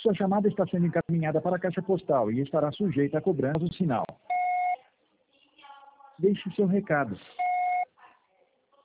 Sua chamada está sendo encaminhada para a caixa postal e estará sujeita a cobrança do sinal. Deixe seu recado.